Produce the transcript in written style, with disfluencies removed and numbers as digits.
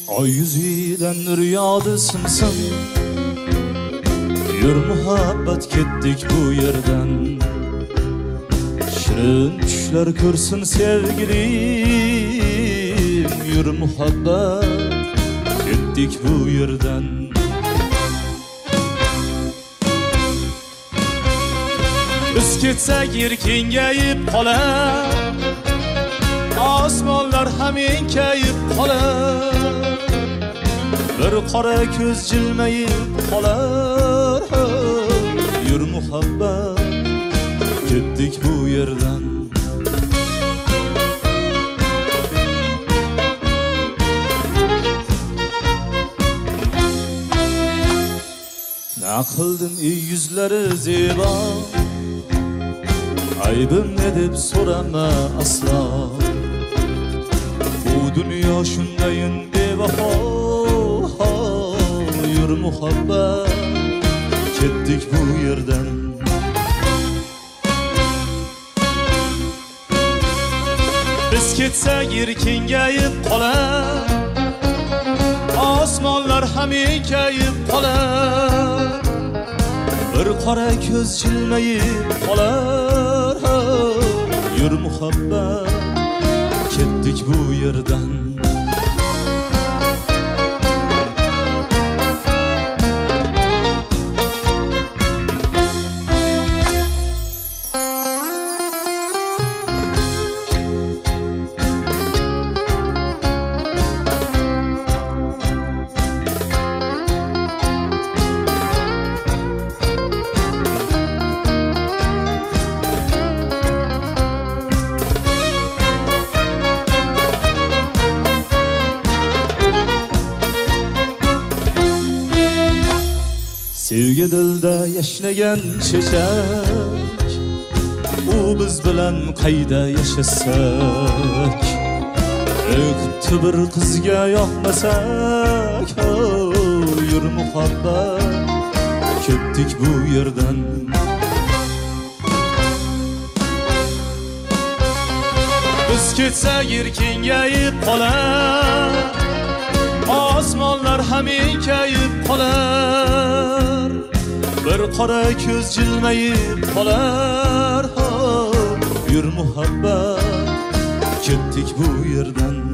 Oy yüzüden nur yağdı simsim. Yür muhabbet kettik bu yerden. Şirin düşler körsün sevgilim. Yür muhabbet kettik bu yerden. Biz ketsek yer kengayib qolar, osmonlar ham enkayib qolar. Bir qora ko'z jilmayib qolar. Yur muhabbet ketdik bu yerdan. Ne qildim ey yuzlari zebo, aybim ne deb so'rama aslo. Bu dunyo shundayin bevafo. Yur muhabbet ketdik bu yerdan. Biz ketsak yer kengayib qolar, osmonlar ham enkayib qolar. Bir qora ko'z jilmayib qolar. Yur muhabbet ketdik bu yerdan. Sevgi dilda yashnagan chechak, u biz bilan qayda yashasak. Qutdi bir qizga yoqmasak. Yur muhabbet ketdik bu yerdan. Biz ketsak yer kengayib qolar, osmonlar ham enkayib qolar. Bir qora ko'z jilmayib qolar. Yur muhabbet ketdik bu yerdan.